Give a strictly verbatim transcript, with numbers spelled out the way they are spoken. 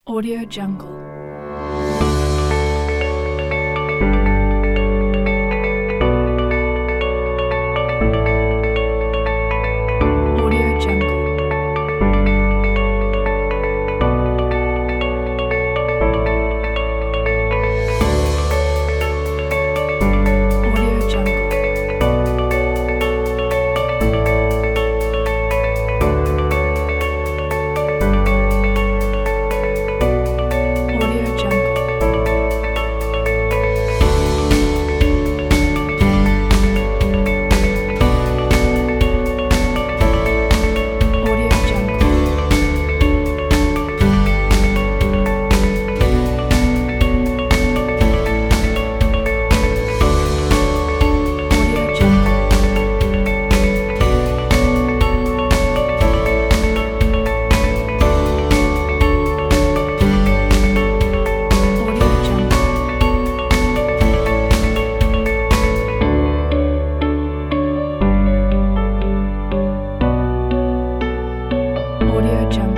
Audio Jungle. Audio Jungle. Audio Jungle. Audio Jungle. Audio Jungle. Audio Jungle. Audio Jungle. Audio Jungle.